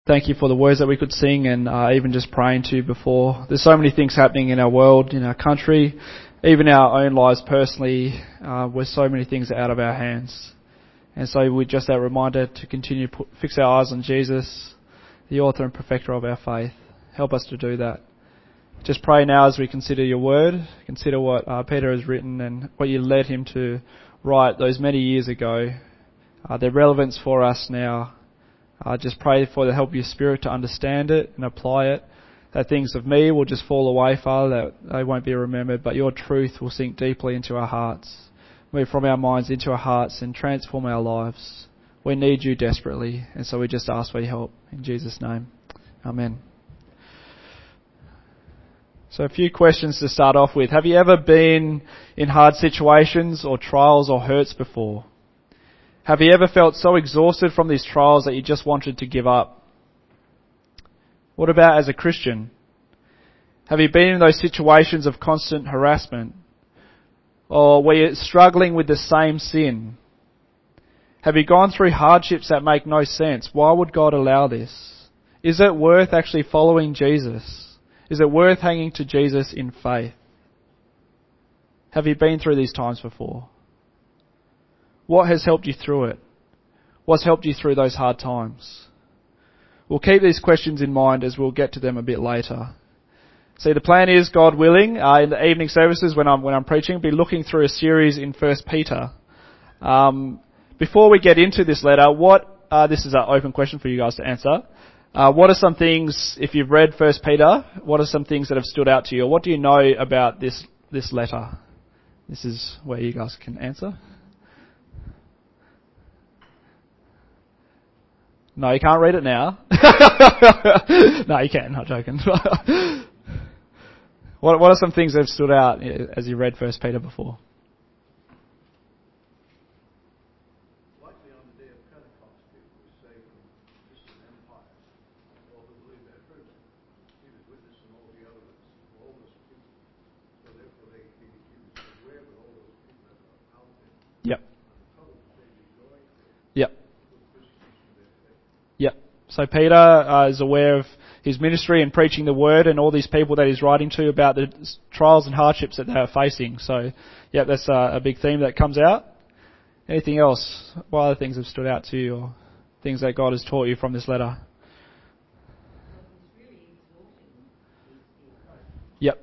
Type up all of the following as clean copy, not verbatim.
thank you for the words that we could sing and even just praying to you before. There's so many things happening in our world, in our country, even our own lives personally, where so many things are out of our hands. And so we just that reminder to continue to fix our eyes on Jesus, the author and perfecter of our faith. Help us to do that. Just pray now as we consider your word, consider what Peter has written and what you led him to write those many years ago, their relevance for us now. Just pray for the help of your Spirit to understand it and apply it, that things of me will just fall away, Father, that they won't be remembered, but your truth will sink deeply into our hearts, move from our minds into our hearts and transform our lives. We need you desperately, and so we just ask for your help. In Jesus' name, amen. So a few questions to start off with. Have you ever been in hard situations or trials or hurts before? Have you ever felt so exhausted from these trials that you just wanted to give up? What about as a Christian? Have you been in those situations of constant harassment? Or were you struggling with the same sin? Have you gone through hardships that make no sense? Why would God allow this? Is it worth actually following Jesus? Is it worth hanging to Jesus in faith? Have you been through these times before? What has helped you through it? What's helped you through those hard times? We'll keep these questions in mind as we'll get to them a bit later. See, the plan is, God willing, in the evening services when I'm preaching, I'll be looking through a series in 1 Peter. Before we get into this letter, this is an open question for you guys to answer. What are some things, if you've read 1 Peter, what are some things that have stood out to you? Or what do you know about this letter? This is where you guys can answer. No, you can't read it now. No, you can. Not joking. What are some things that have stood out as you read 1 Peter before? Yep. Yep. Yep. So Peter is aware of his ministry and preaching the word and all these people that he's writing to about the trials and hardships that they are facing. So, yeah, that's a big theme that comes out. Anything else? What other things have stood out to you or things that God has taught you from this letter? Yep.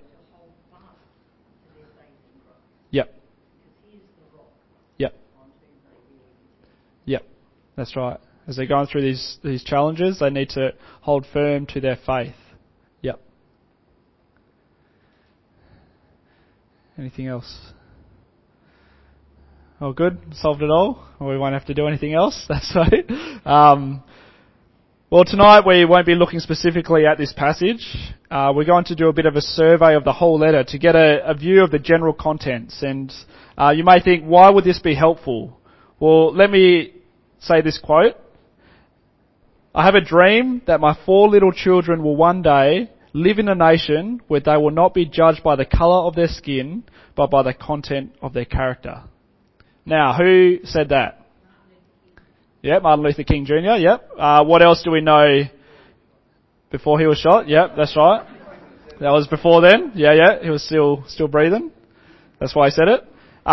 Yep. Yep. Yep. That's right. As they're going through these challenges, they need to hold firm to their faith. Yep. Anything else? Oh, good. Solved it all. We won't have to do anything else. That's right. Well, tonight we won't be looking specifically at this passage. We're going to do a bit of a survey of the whole letter to get a view of the general contents. And you may think, why would this be helpful? Well, let me say this quote. I have a dream that my 4 little children will one day live in a nation where they will not be judged by the colour of their skin, but by the content of their character. Now, who said that? Yep, Martin Luther King Jr., yep. What else do we know before he was shot? Yep, that's right. That was before then. Yeah, he was still breathing. That's why he said it.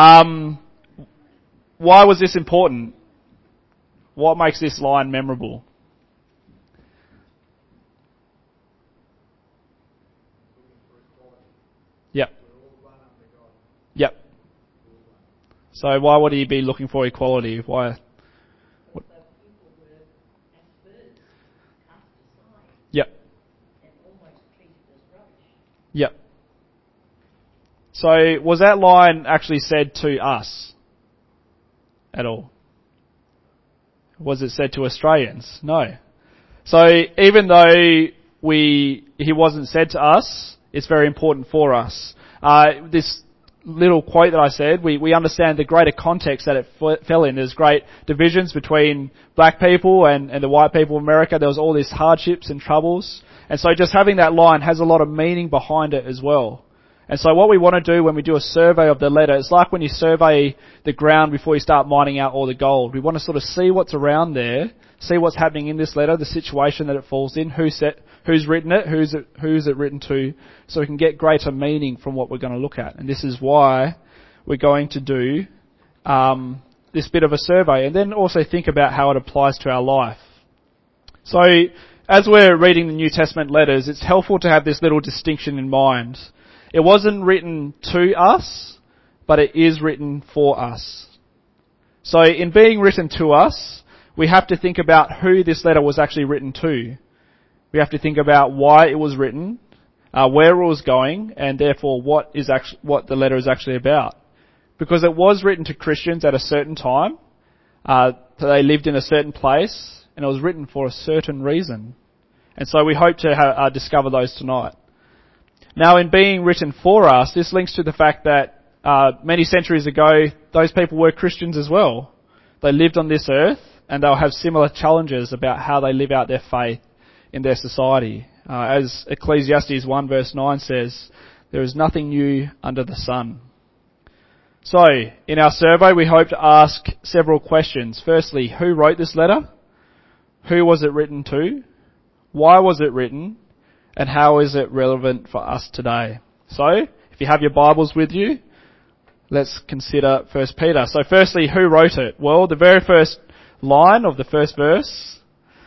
Why was this important? What makes this line memorable? Yep. Yep. So why would he be looking for equality? Why? Yep. Yep. So was that line actually said to us at all? Was it said to Australians? No. So even though he wasn't said to us, it's very important for us. This little quote that I said, we understand the greater context that it fell in. There's great divisions between black people and the white people of America. There was all these hardships and troubles. And so just having that line has a lot of meaning behind it as well. And so what we want to do when we do a survey of the letter, it's like when you survey the ground before you start mining out all the gold. We want to sort of see what's around there, see what's happening in this letter, the situation that it falls in, who's written it, who's it written to, so we can get greater meaning from what we're going to look at. And this is why we're going to do this bit of a survey, and then also think about how it applies to our life. So, as we're reading the New Testament letters, it's helpful to have this little distinction in mind. It wasn't written to us, but it is written for us. So, in being written to us, we have to think about who this letter was actually written to. We have to think about why it was written, where it was going, and therefore what the letter is actually about. Because it was written to Christians at a certain time, they lived in a certain place, and it was written for a certain reason. And so we hope to discover those tonight. Now, in being written for us, this links to the fact that many centuries ago, those people were Christians as well. They lived on this earth, and they'll have similar challenges about how they live out their faith in their society. As Ecclesiastes 1 verse 9 says, there is nothing new under the sun. So, in our survey, we hope to ask several questions. Firstly, who wrote this letter? Who was it written to? Why was it written? And how is it relevant for us today? So, if you have your Bibles with you, let's consider 1 Peter. So firstly, who wrote it? Well, the very first line of the first verse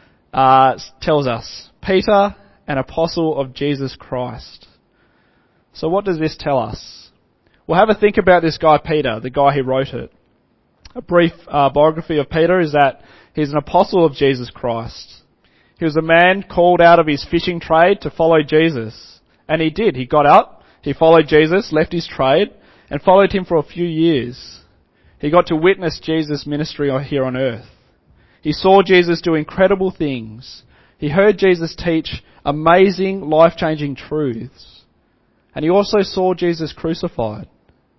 tells us, Peter, an apostle of Jesus Christ. So what does this tell us? Well, have a think about this guy Peter, the guy who wrote it. A brief biography of Peter is that he's an apostle of Jesus Christ. He was a man called out of his fishing trade to follow Jesus. And he did. He got up, he followed Jesus, left his trade, and followed him for a few years. He got to witness Jesus' ministry here on earth. He saw Jesus do incredible things. He heard Jesus teach amazing, life-changing truths. And he also saw Jesus crucified.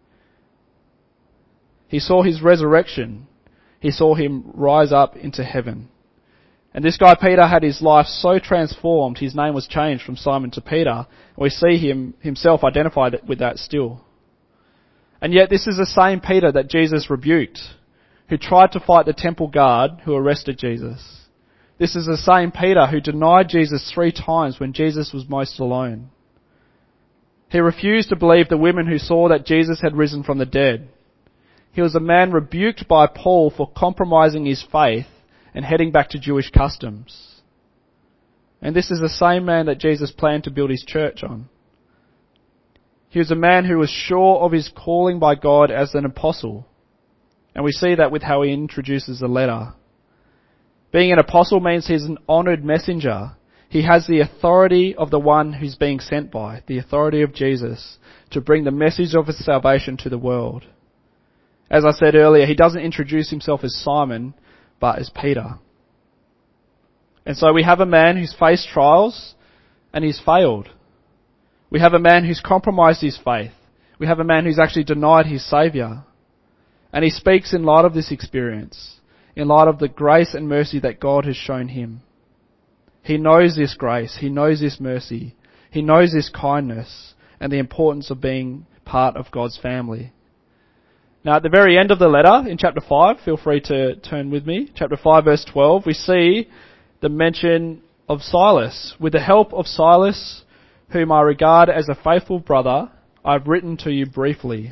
He saw his resurrection. He saw him rise up into heaven. And this guy Peter had his life so transformed, his name was changed from Simon to Peter. And we see him himself identified with that still. And yet this is the same Peter that Jesus rebuked, who tried to fight the temple guard who arrested Jesus. This is the same Peter who denied Jesus 3 times when Jesus was most alone. He refused to believe the women who saw that Jesus had risen from the dead. He was a man rebuked by Paul for compromising his faith and heading back to Jewish customs. And this is the same man that Jesus planned to build his church on. He was a man who was sure of his calling by God as an apostle. And we see that with how he introduces the letter. Being an apostle means he's an honoured messenger. He has the authority of the one who's being sent by, the authority of Jesus, to bring the message of his salvation to the world. As I said earlier, he doesn't introduce himself as Simon, but as Peter. And so we have a man who's faced trials and he's failed. We have a man who's compromised his faith. We have a man who's actually denied his Saviour. And he speaks in light of this experience, in light of the grace and mercy that God has shown him. He knows this grace, he knows this mercy, he knows this kindness and the importance of being part of God's family. Now at the very end of the letter, in chapter 5, feel free to turn with me, chapter 5 verse 12, we see the mention of Silas. With the help of Silas, whom I regard as a faithful brother, I've written to you briefly.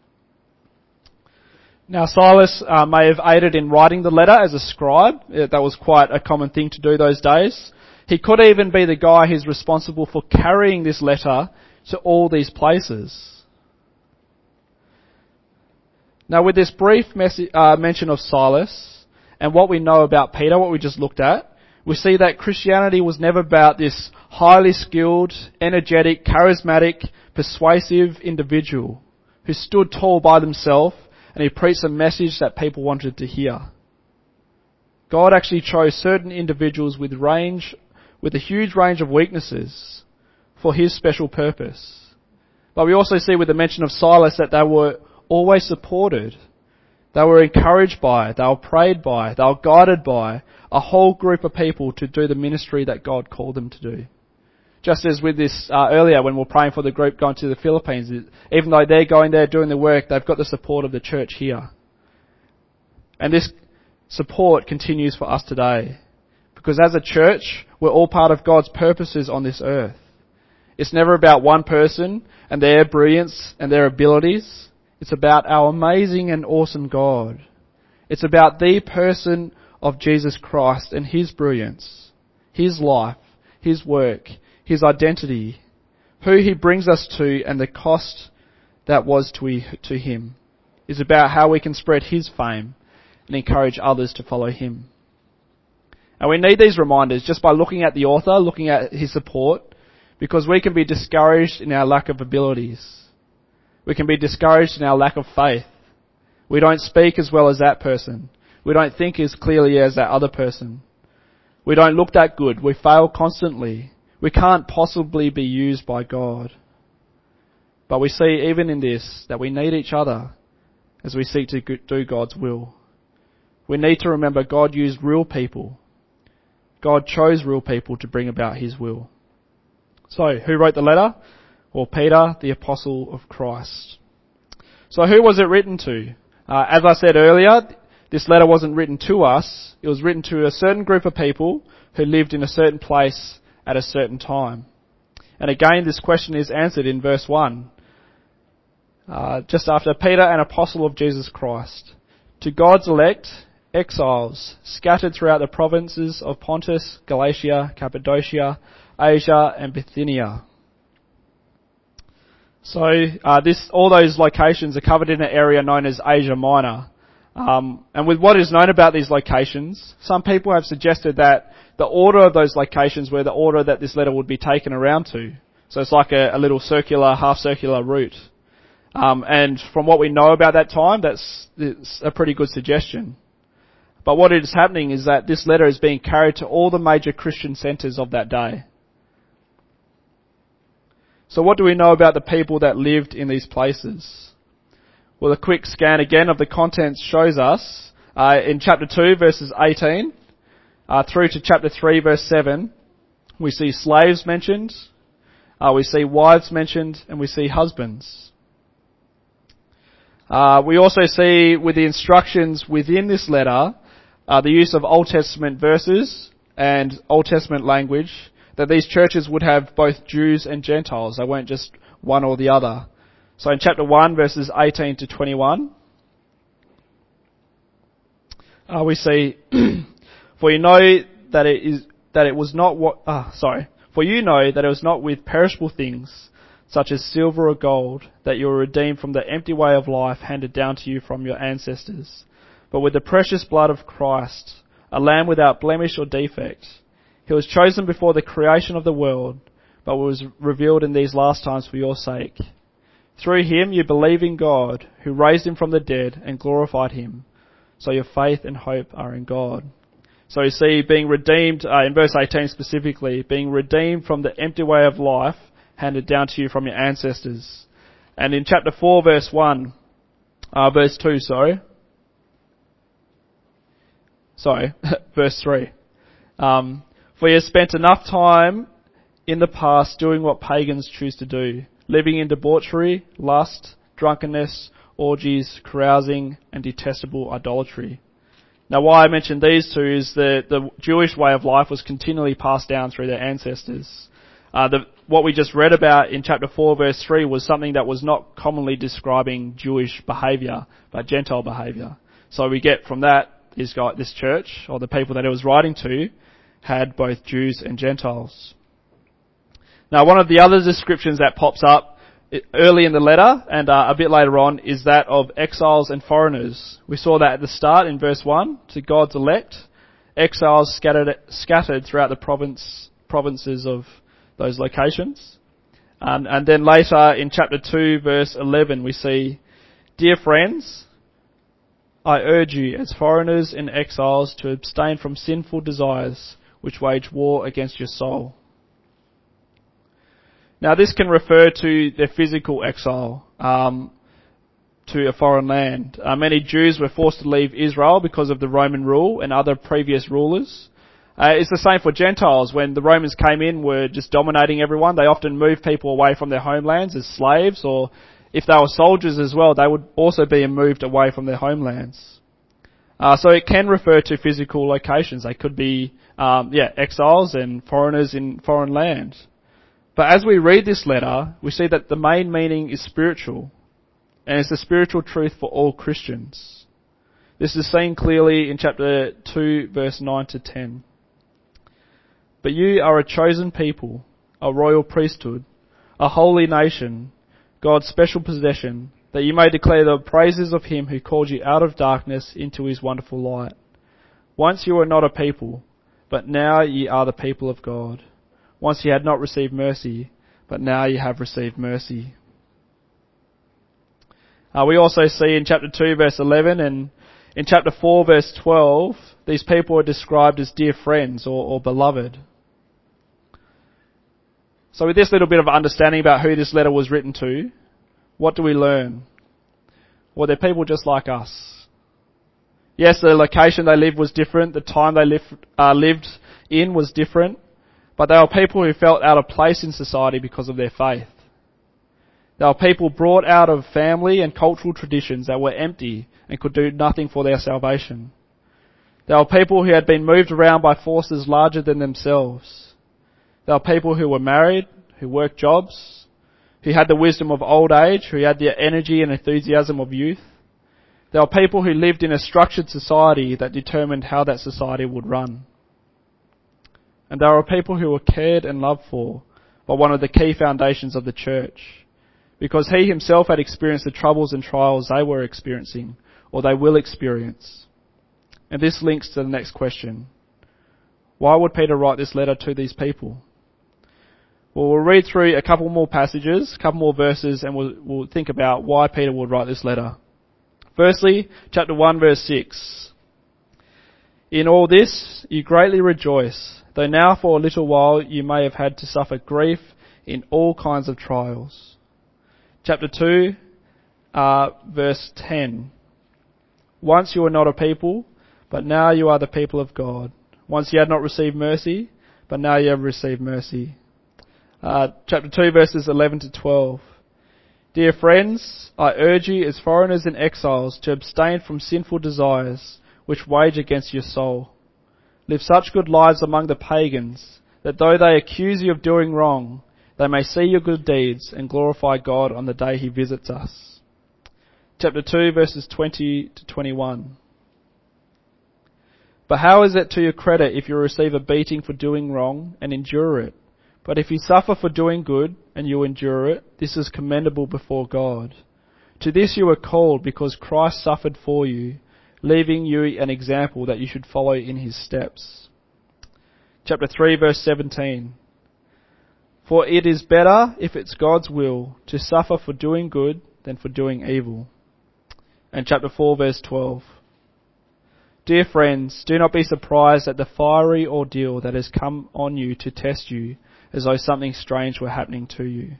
Now Silas may have aided in writing the letter as a scribe. That was quite a common thing to do those days. He could even be the guy who's responsible for carrying this letter to all these places. Now with this brief mention of Silas and what we know about Peter, what we just looked at, we see that Christianity was never about this highly skilled, energetic, charismatic, persuasive individual who stood tall by themselves and he preached a message that people wanted to hear. God actually chose certain individuals with a huge range of weaknesses for his special purpose. But we also see with the mention of Silas that they were always supported. They were encouraged by, they were prayed by, they were guided by a whole group of people to do the ministry that God called them to do. Just as with this earlier when we were praying for the group going to the Philippines, even though they're going there doing the work, they've got the support of the church here. And this support continues for us today. Because as a church, we're all part of God's purposes on this earth. It's never about one person and their brilliance and their abilities. It's about our amazing and awesome God. It's about the person of Jesus Christ and His brilliance, His life, His work, His identity, who He brings us to, and the cost that was to Him. It's about how we can spread His fame and encourage others to follow Him. And we need these reminders just by looking at the author, looking at his support, because we can be discouraged in our lack of abilities. We can be discouraged in our lack of faith. We don't speak as well as that person. We don't think as clearly as that other person. We don't look that good. We fail constantly. We can't possibly be used by God. But we see even in this that we need each other as we seek to do God's will. We need to remember God used real people. God chose real people to bring about His will. So, who wrote the letter? Well, Peter, the apostle of Christ. So who was it written to? As I said earlier, this letter wasn't written to us. It was written to a certain group of people who lived in a certain place at a certain time. And again, this question is answered in verse 1. Just after, Peter, an apostle of Jesus Christ, to God's elect, exiles, scattered throughout the provinces of Pontus, Galatia, Cappadocia, Asia, and Bithynia. So, all those locations are covered in an area known as Asia Minor. And with what is known about these locations, some people have suggested that the order of those locations were the order that this letter would be taken around to. So it's like a little circular, half-circular route. And from what we know about that time, it's a pretty good suggestion. But what is happening is that this letter is being carried to all the major Christian centres of that day. So what do we know about the people that lived in these places? Well, a quick scan again of the contents shows us, in chapter 2, verses 18, through to chapter 3, verse 7, we see slaves mentioned, we see wives mentioned, and we see husbands. We also see with the instructions within this letter, the use of Old Testament verses and Old Testament language, that these churches would have both Jews and Gentiles. They weren't just one or the other. So in chapter 1, verses 18 to 21, we see, for you know that it was not with perishable things, such as silver or gold, that you were redeemed from the empty way of life handed down to you from your ancestors, but with the precious blood of Christ, a lamb without blemish or defect. He was chosen before the creation of the world, but was revealed in these last times for your sake. Through Him you believe in God, who raised Him from the dead and glorified Him. So your faith and hope are in God. So you see, being redeemed, in verse 18 specifically, being redeemed from the empty way of life handed down to you from your ancestors. And in chapter 4, verse 2, verse 3. For you have spent enough time in the past doing what pagans choose to do, living in debauchery, lust, drunkenness, orgies, carousing, and detestable idolatry. Now, why I mentioned these two is the Jewish way of life was continually passed down through their ancestors. What we just read about in chapter 4, verse 3 was something that was not commonly describing Jewish behaviour, but Gentile behaviour. So we get from that, this church, or the people that it was writing to, had both Jews and Gentiles. Now, one of the other descriptions that pops up early in the letter and a bit later on is that of exiles and foreigners. We saw that at the start in verse 1, to God's elect, exiles scattered throughout the provinces of those locations. And then later in chapter 2, verse 11, we see, dear friends, I urge you as foreigners and exiles to abstain from sinful desires which wage war against your soul. Now this can refer to their physical exile to a foreign land. Many Jews were forced to leave Israel because of the Roman rule and other previous rulers. It's the same for Gentiles. When the Romans came in, were just dominating everyone. They often moved people away from their homelands as slaves, or if they were soldiers as well, they would also be moved away from their homelands. So it can refer to physical locations. They could be exiles and foreigners in foreign land. But as we read this letter, we see that the main meaning is spiritual, and it's a spiritual truth for all Christians. This is seen clearly in chapter 2, verse 9 to 10. But you are a chosen people, a royal priesthood, a holy nation, God's special possession, that you may declare the praises of him who called you out of darkness into his wonderful light. Once you were not a people, but now ye are the people of God. Once you had not received mercy, but now you have received mercy. We also see in chapter 2, verse 11, and in chapter 4, verse 12, these people are described as dear friends or beloved. So with this little bit of understanding about who this letter was written to, what do we learn? Well, they're people just like us. Yes, the location they lived was different, the time they lived in was different, but they were people who felt out of place in society because of their faith. They were people brought out of family and cultural traditions that were empty and could do nothing for their salvation. They were people who had been moved around by forces larger than themselves. They were people who were married, who worked jobs, who had the wisdom of old age, who had the energy and enthusiasm of youth. They were people who lived in a structured society that determined how that society would run. And they were people who were cared and loved for by one of the key foundations of the church, because he himself had experienced the troubles and trials they were experiencing, or they will experience. And this links to the next question. Why would Peter write this letter to these people? Well, we'll read through a couple more passages, a couple more verses, and we'll think about why Peter would write this letter. Firstly, chapter 1, verse 6. In all this you greatly rejoice, though now for a little while you may have had to suffer grief in all kinds of trials. Chapter 2, verse 10. Once you were not a people, but now you are the people of God. Once you had not received mercy, but now you have received mercy. Chapter 2, verses 11 to 12. Dear friends, I urge you as foreigners and exiles to abstain from sinful desires which wage against your soul. Live such good lives among the pagans that though they accuse you of doing wrong, they may see your good deeds and glorify God on the day he visits us. Chapter 2, verses 20 to 21. But how is it to your credit if you receive a beating for doing wrong and endure it? But if you suffer for doing good and you endure it, this is commendable before God. To this you were called because Christ suffered for you, leaving you an example that you should follow in his steps. Chapter 3, verse 17. For it is better, if it's God's will, to suffer for doing good than for doing evil. And chapter 4, verse 12. Dear friends, do not be surprised at the fiery ordeal that has come on you to test you, as though something strange were happening to you.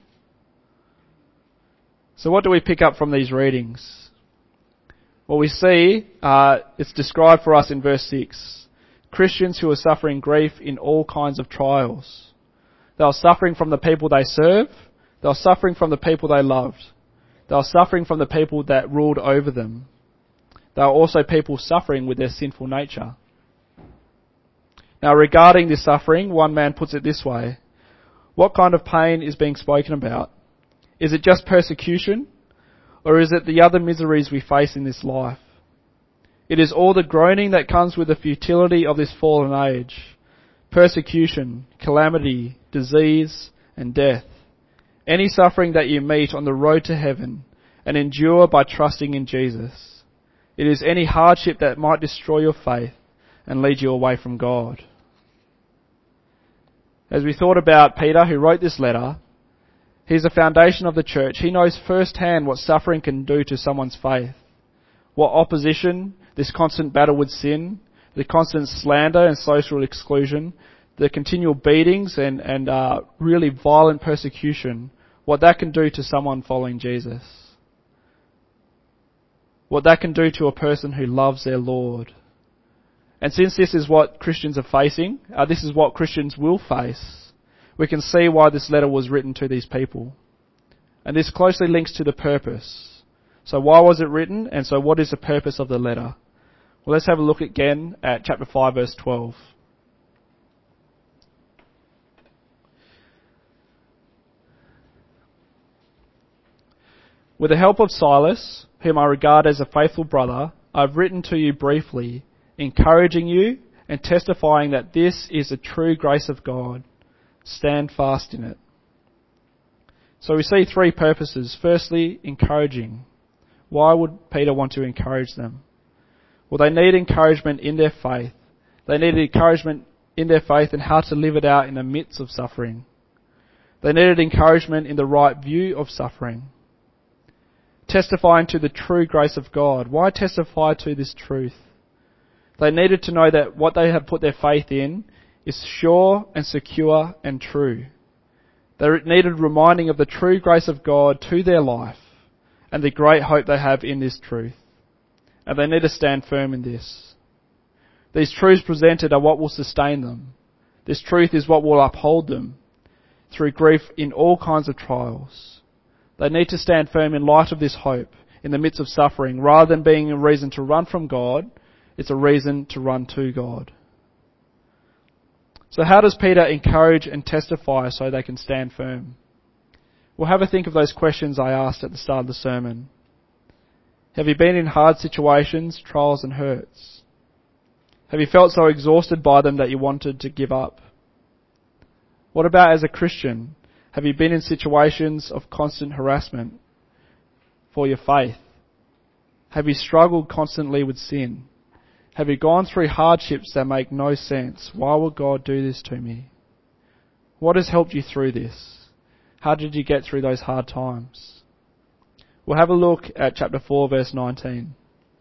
So what do we pick up from these readings? Well, we see it's described for us in verse 6. Christians who are suffering grief in all kinds of trials. They are suffering from the people they serve. They are suffering from the people they loved. They are suffering from the people that ruled over them. They are also people suffering with their sinful nature. Now, regarding this suffering, one man puts it this way. What kind of pain is being spoken about? Is it just persecution? Or is it the other miseries we face in this life? It is all the groaning that comes with the futility of this fallen age. Persecution, calamity, disease, and death. Any suffering that you meet on the road to heaven and endure by trusting in Jesus. It is any hardship that might destroy your faith and lead you away from God. As we thought about Peter, who wrote this letter, he's the foundation of the church. He knows firsthand what suffering can do to someone's faith. What opposition, this constant battle with sin, the constant slander and social exclusion, the continual beatings and really violent persecution, what that can do to someone following Jesus. What that can do to a person who loves their Lord. And since this is what Christians are facing, this is what Christians will face, we can see why this letter was written to these people. And this closely links to the purpose. So why was it written? And so what is the purpose of the letter? Well, let's have a look again at chapter 5, verse 12. With the help of Silas, whom I regard as a faithful brother, I've written to you briefly, encouraging you and testifying that this is a true grace of God. Stand fast in it. So we see three purposes. Firstly, encouraging. Why would Peter want to encourage them? Well, they need encouragement in their faith. They need encouragement in their faith and how to live it out in the midst of suffering. They needed encouragement in the right view of suffering. Testifying to the true grace of God. Why testify to this truth? They needed to know that what they have put their faith in is sure and secure and true. They needed reminding of the true grace of God to their life and the great hope they have in this truth. And they need to stand firm in this. These truths presented are what will sustain them. This truth is what will uphold them through grief in all kinds of trials. They need to stand firm in light of this hope in the midst of suffering. Rather than being a reason to run from God, it's a reason to run to God. So how does Peter encourage and testify so they can stand firm? Well, have a think of those questions I asked at the start of the sermon. Have you been in hard situations, trials and hurts? Have you felt so exhausted by them that you wanted to give up? What about as a Christian? Have you been in situations of constant harassment for your faith? Have you struggled constantly with sin? Have you gone through hardships that make no sense? Why would God do this to me? What has helped you through this? How did you get through those hard times? We'll have a look at chapter 4, verse 19.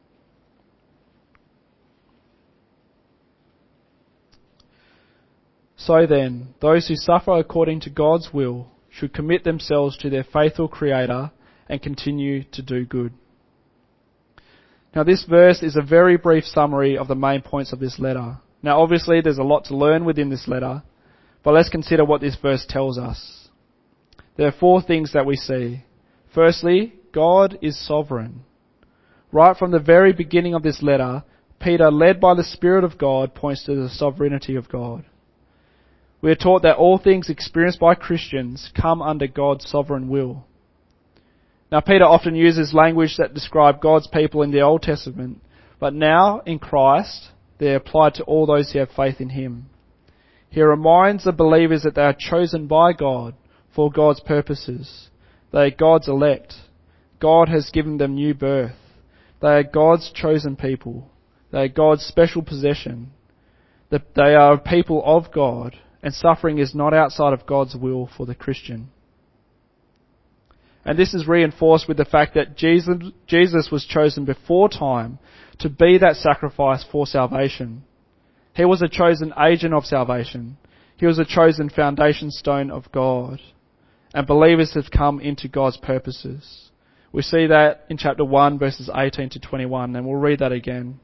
So then, those who suffer according to God's will should commit themselves to their faithful Creator and continue to do good. Now this verse is a very brief summary of the main points of this letter. Now obviously there's a lot to learn within this letter, but let's consider what this verse tells us. There are four things that we see. Firstly, God is sovereign. Right from the very beginning of this letter, Peter, led by the Spirit of God, points to the sovereignty of God. We are taught that all things experienced by Christians come under God's sovereign will. Now, Peter often uses language that describe God's people in the Old Testament, but now, in Christ, they are applied to all those who have faith in Him. He reminds the believers that they are chosen by God for God's purposes. They are God's elect. God has given them new birth. They are God's chosen people. They are God's special possession. They are a people of God, and suffering is not outside of God's will for the Christian. And this is reinforced with the fact that Jesus was chosen before time to be that sacrifice for salvation. He was a chosen agent of salvation. He was a chosen foundation stone of God. And believers have come into God's purposes. We see that in chapter 1, verses 18 to 21, and we'll read that again.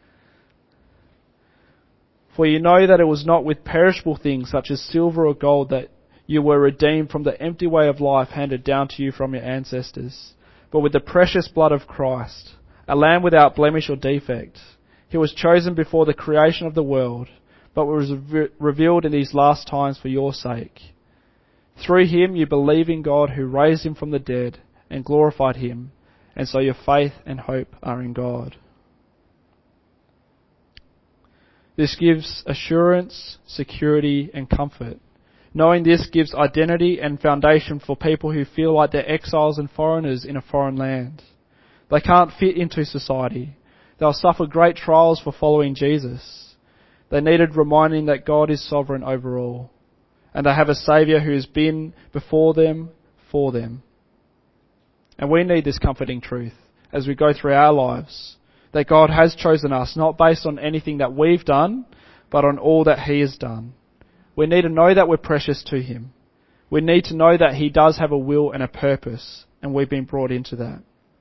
For you know that it was not with perishable things such as silver or gold that you were redeemed from the empty way of life handed down to you from your ancestors, but with the precious blood of Christ, a lamb without blemish or defect. He was chosen before the creation of the world, but was revealed in these last times for your sake. Through Him you believe in God who raised Him from the dead and glorified Him, and so your faith and hope are in God. This gives assurance, security and comfort. Knowing this gives identity and foundation for people who feel like they're exiles and foreigners in a foreign land. They can't fit into society. They'll suffer great trials for following Jesus. They needed reminding that God is sovereign over all, and they have a Saviour who has been before them, for them. And we need this comforting truth as we go through our lives, that God has chosen us, not based on anything that we've done, but on all that He has done. We need to know that we're precious to Him. We need to know that He does have a will and a purpose, and we've been brought into that.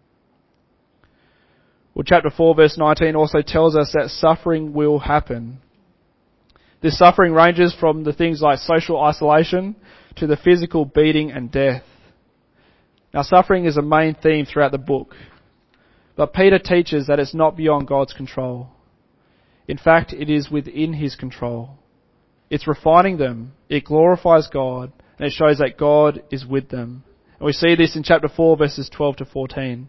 Well, chapter 4, verse 19 also tells us that suffering will happen. This suffering ranges from the things like social isolation to the physical beating and death. Now, suffering is a main theme throughout the book, but Peter teaches that it's not beyond God's control. In fact, it is within His control. It's refining them, it glorifies God, and it shows that God is with them. And And we see this in chapter 4, verses 12 to 14.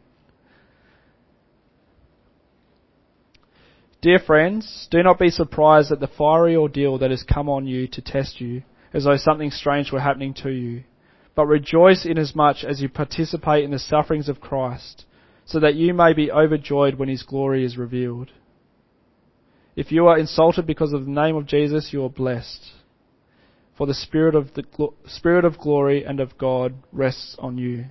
Dear friends, do not be surprised at the fiery ordeal that has come on you to test you, as though something strange were happening to you. But rejoice inasmuch as you participate in the sufferings of Christ, so that you may be overjoyed when his glory is revealed. If you are insulted because of the name of Jesus, you are blessed, for the Spirit of glory and of God rests on you.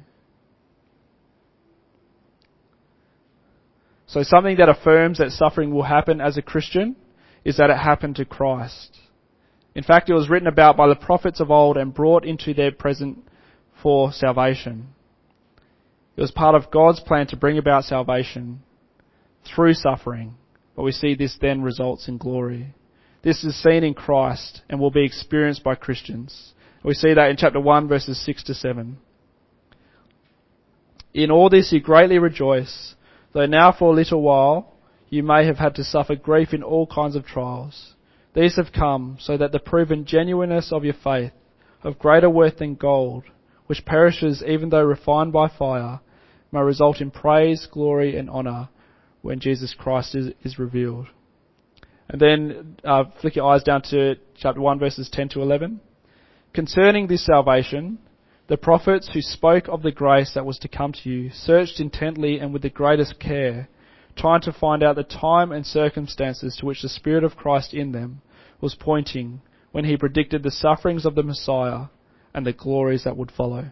So something that affirms that suffering will happen as a Christian is that it happened to Christ. In fact, it was written about by the prophets of old and brought into their present for salvation. It was part of God's plan to bring about salvation through suffering, but we see this then results in glory. This is seen in Christ and will be experienced by Christians. We see that in chapter 1, verses 6 to 7. In all this you greatly rejoice, though now for a little while you may have had to suffer grief in all kinds of trials. These have come so that the proven genuineness of your faith, of greater worth than gold, which perishes even though refined by fire, may result in praise, glory and honour when Jesus Christ is revealed. And then flick your eyes down to chapter 1, verses 10 to 11. Concerning this salvation, the prophets who spoke of the grace that was to come to you searched intently and with the greatest care, trying to find out the time and circumstances to which the Spirit of Christ in them was pointing when he predicted the sufferings of the Messiah and the glories that would follow.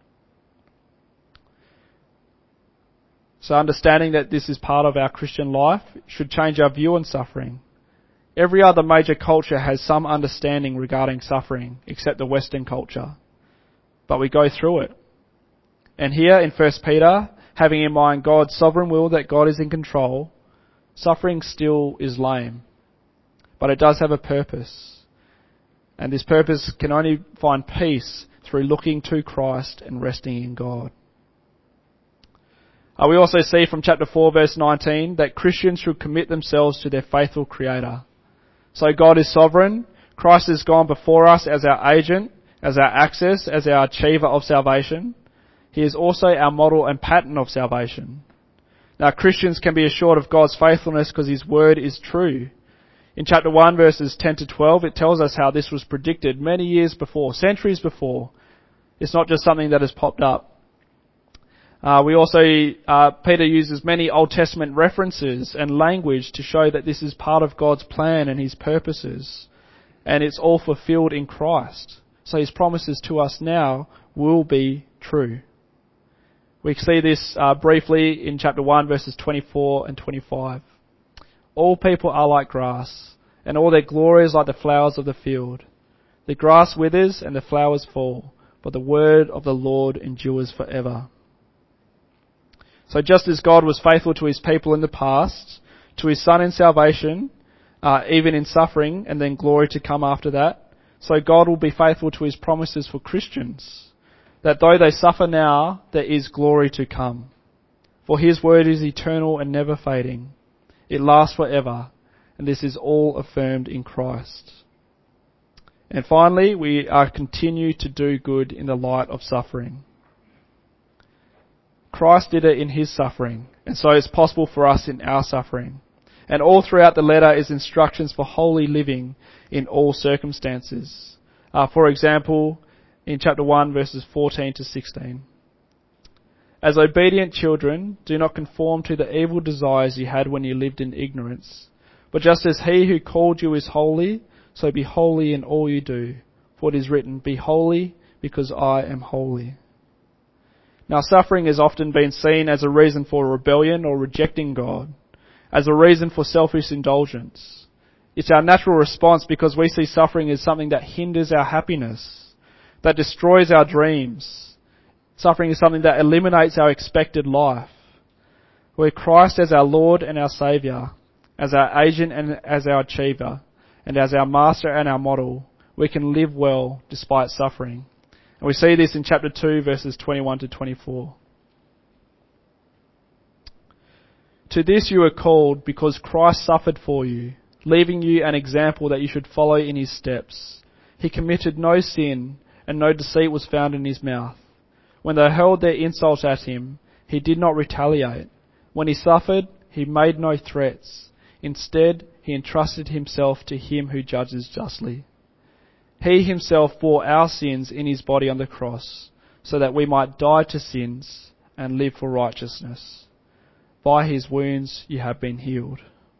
So understanding that this is part of our Christian life should change our view on suffering. Every other major culture has some understanding regarding suffering, except the Western culture. But we go through it. And here in 1 Peter, having in mind God's sovereign will, that God is in control, suffering still is lame. But it does have a purpose. And this purpose can only find peace through looking to Christ and resting in God. We also see from chapter 4, verse 19, that Christians should commit themselves to their faithful Creator. So God is sovereign. Christ has gone before us as our agent, as our access, as our achiever of salvation. He is also our model and pattern of salvation. Now Christians can be assured of God's faithfulness because His word is true. In chapter 1, verses 10 to 12, it tells us how this was predicted many years before, centuries before. It's not just something that has popped up. Peter uses many Old Testament references and language to show that this is part of God's plan and His purposes. And it's all fulfilled in Christ. So His promises to us now will be true. We see this briefly in chapter 1, verses 24 and 25. All people are like grass, and all their glory is like the flowers of the field. The grass withers and the flowers fall, but the word of the Lord endures forever. So just as God was faithful to His people in the past, to His Son in salvation, even in suffering, and then glory to come after that, so God will be faithful to His promises for Christians, that though they suffer now, there is glory to come. For His word is eternal and never fading. It lasts forever, and this is all affirmed in Christ. And finally, we are continue to do good in the light of suffering. Christ did it in His suffering, and so it's possible for us in our suffering. And all throughout the letter is instructions for holy living in all circumstances. For example, in chapter 1, verses 14 to 16. As obedient children, do not conform to the evil desires you had when you lived in ignorance. But just as He who called you is holy, so be holy in all you do. For it is written, be holy because I am holy. Now suffering has often been seen as a reason for rebellion or rejecting God, as a reason for selfish indulgence. It's our natural response because we see suffering as something that hinders our happiness, that destroys our dreams. Suffering is something that eliminates our expected life. Where Christ as our Lord and our Saviour, as our agent and as our achiever, and as our master and our model, we can live well despite suffering. And we see this in chapter 2, verses 21 to 24. To this you are called because Christ suffered for you, leaving you an example that you should follow in His steps. He committed no sin, and no deceit was found in His mouth. When they hurled their insults at him, he did not retaliate. When he suffered, he made no threats. Instead, he entrusted himself to him who judges justly. He himself bore our sins in his body on the cross, so that we might die to sins and live for righteousness. By his wounds you have been healed.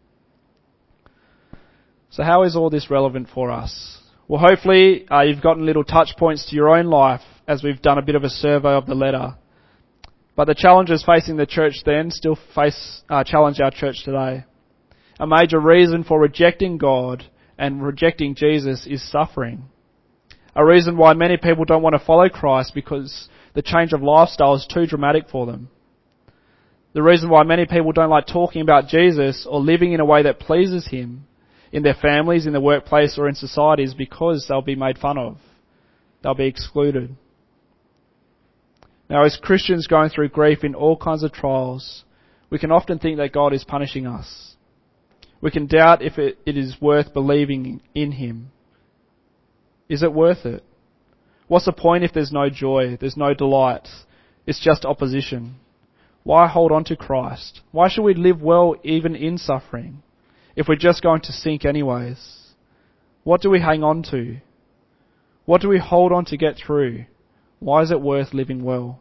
So how is all this relevant for us? Well, hopefully you've gotten little touch points to your own life as we've done a bit of a survey of the letter. But the challenges facing the church then still challenge our church today. A major reason for rejecting God and rejecting Jesus is suffering. A reason why many people don't want to follow Christ because the change of lifestyle is too dramatic for them. The reason why many people don't like talking about Jesus or living in a way that pleases him in their families, in the workplace or in society is because they'll be made fun of. They'll be excluded. Now, as Christians going through grief in all kinds of trials, we can often think that God is punishing us. We can doubt if it is worth believing in him. Is it worth it? What's the point if there's no joy, there's no delight? It's just opposition. Why hold on to Christ? Why should we live well even in suffering if we're just going to sink anyways? What do we hang on to? What do we hold on to get through? Why is it worth living well?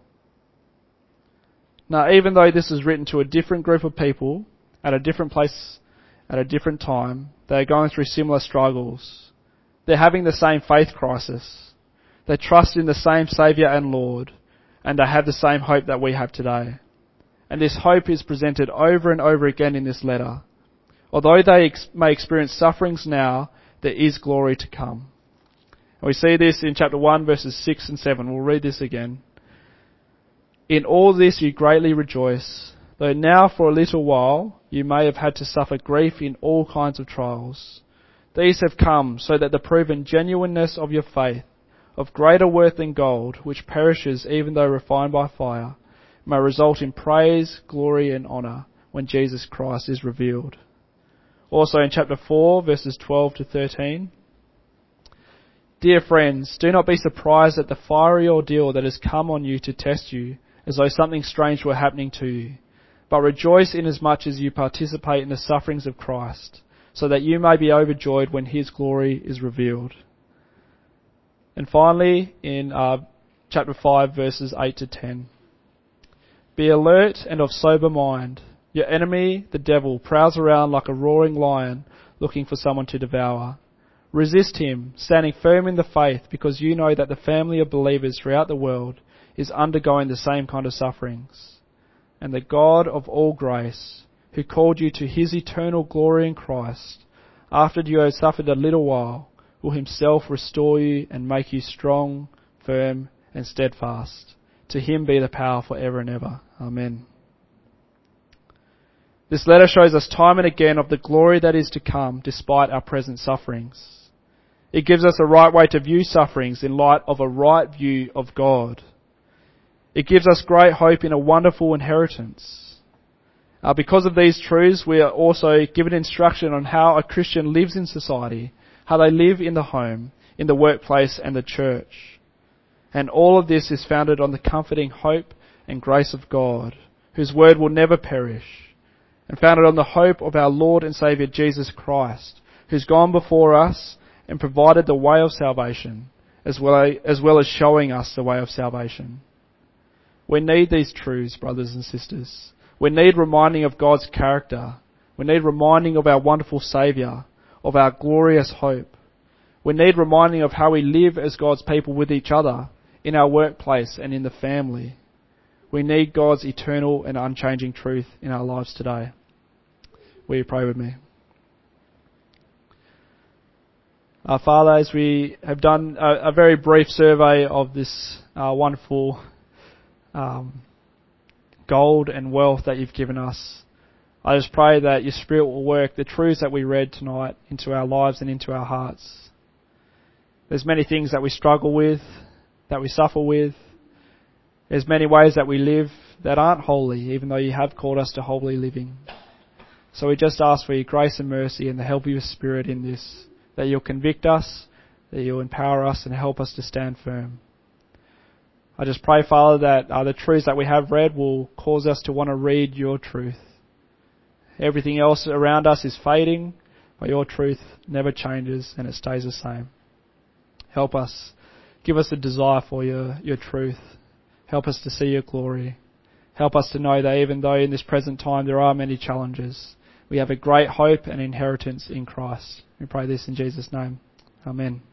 Now, even though this is written to a different group of people at a different place at a different time, they're going through similar struggles. They're having the same faith crisis. They trust in the same Saviour and Lord, and they have the same hope that we have today. And this hope is presented over and over again in this letter. Although they may experience sufferings now, there is glory to come. And we see this in chapter 1, verses 6 and 7. We'll read this again. In all this you greatly rejoice, though now for a little while you may have had to suffer grief in all kinds of trials. These have come so that the proven genuineness of your faith, of greater worth than gold, which perishes even though refined by fire, may result in praise, glory and honour when Jesus Christ is revealed. Also in chapter 4, verses 12 to 13. Dear friends, do not be surprised at the fiery ordeal that has come on you to test you, as though something strange were happening to you. But rejoice inasmuch as you participate in the sufferings of Christ, so that you may be overjoyed when his glory is revealed. And finally, in chapter 5, verses 8 to 10. Be alert and of sober mind. Your enemy, the devil, prowls around like a roaring lion, looking for someone to devour. Resist him, standing firm in the faith, because you know that the family of believers throughout the world is undergoing the same kind of sufferings. And the God of all grace, who called you to his eternal glory in Christ, after you have suffered a little while, will himself restore you and make you strong, firm, and steadfast. To him be the power forever and ever. Amen. This letter shows us time and again of the glory that is to come despite our present sufferings. It gives us a right way to view sufferings in light of a right view of God. It gives us great hope in a wonderful inheritance. Because of these truths, we are also given instruction on how a Christian lives in society, how they live in the home, in the workplace and the church. And all of this is founded on the comforting hope and grace of God, whose word will never perish, and founded on the hope of our Lord and Saviour Jesus Christ, who's gone before us and provided the way of salvation, as well as showing us the way of salvation. We need these truths, brothers and sisters. We need reminding of God's character. We need reminding of our wonderful Saviour, of our glorious hope. We need reminding of how we live as God's people with each other, in our workplace and in the family. We need God's eternal and unchanging truth in our lives today. Will you pray with me? Our Father, as we have done a very brief survey of this wonderful gold and wealth that you've given us, I just pray that your Spirit will work the truths that we read tonight into our lives and into our hearts. There's many things that we struggle with, that we suffer with. There's many ways that we live that aren't holy, even though you have called us to holy living. So we just ask for your grace and mercy and the help of your Spirit in this, that you'll convict us, that you'll empower us and help us to stand firm. I just pray, Father, that the truths that we have read will cause us to want to read your truth. Everything else around us is fading, but your truth never changes and it stays the same. Help us. Give us a desire for your truth. Help us to see your glory. Help us to know that even though in this present time there are many challenges, we have a great hope and inheritance in Christ. We pray this in Jesus' name. Amen.